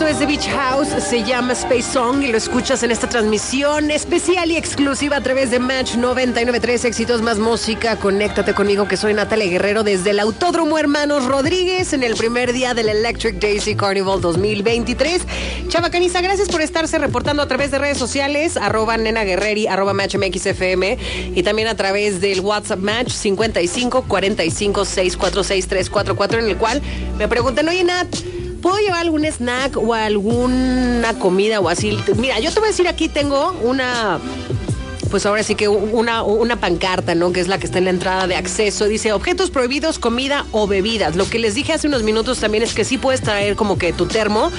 Esto es The Beach House, se llama Space Song y lo escuchas en esta transmisión especial y exclusiva a través de Match 99.3, éxitos más música. Conéctate conmigo, que soy Natalia Guerrero desde el Autódromo Hermanos Rodríguez en el primer día del Electric Daisy Carnival 2023. Chava Caniza, gracias por estarse reportando a través de redes sociales, @nenaguerreri, @matchmxfm, y también a través del WhatsApp Match 55 45 646 344, en el cual me preguntan, oye Nat, ¿puedo llevar algún snack o alguna comida o así? Mira, yo te voy a decir, aquí tengo una, pues ahora sí que una pancarta, ¿no? Que es la que está en la entrada de acceso. Dice, objetos prohibidos, comida o bebidas. Lo que les dije hace unos minutos también es que sí puedes traer como que tu termo,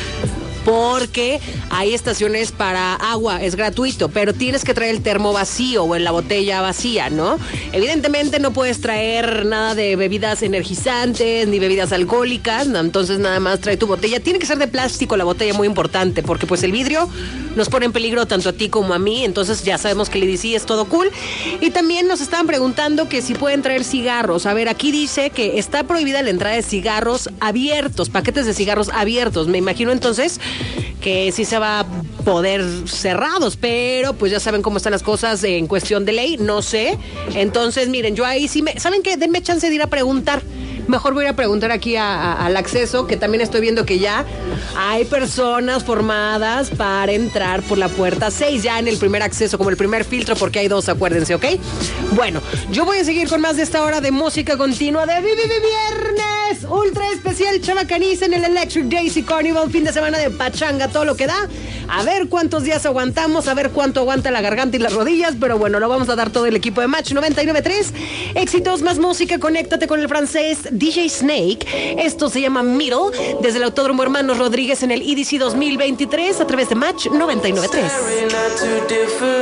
porque hay estaciones para agua, es gratuito, pero tienes que traer el termo vacío o en la botella vacía, ¿no? Evidentemente no puedes traer nada de bebidas energizantes ni bebidas alcohólicas, ¿no? Entonces nada más trae tu botella. Tiene que ser de plástico la botella, muy importante, porque pues el vidrio nos pone en peligro tanto a ti como a mí. Entonces ya sabemos que el EDC es todo cool. Y también nos estaban preguntando que si pueden traer cigarros. A ver, aquí dice que está prohibida la entrada de cigarros abiertos, paquetes de cigarros abiertos. Me imagino entonces que sí se va a poder cerrados, pero pues ya saben cómo están las cosas en cuestión de ley, no sé. Entonces, miren, yo ahí sí ¿saben qué? Denme chance de ir a preguntar. Mejor voy a preguntar aquí al acceso, que también estoy viendo que ya hay personas formadas para entrar por la puerta 6, ya en el primer acceso, como el primer filtro, porque hay 2, acuérdense, ¿ok? Bueno, yo voy a seguir con más de esta hora de música continua de Viernes ultra especial Chava Caniza en el Electric Daisy Carnival, fin de semana de pachanga, todo lo que da. A ver cuántos días aguantamos, a ver cuánto aguanta la garganta y las rodillas, pero bueno, lo vamos a dar todo el equipo de Match 99.3. Éxitos, más música, conéctate con el francés DJ Snake. Esto se llama Middle, desde el Autódromo Hermanos Rodríguez en el EDC 2023 a través de Match 99.3.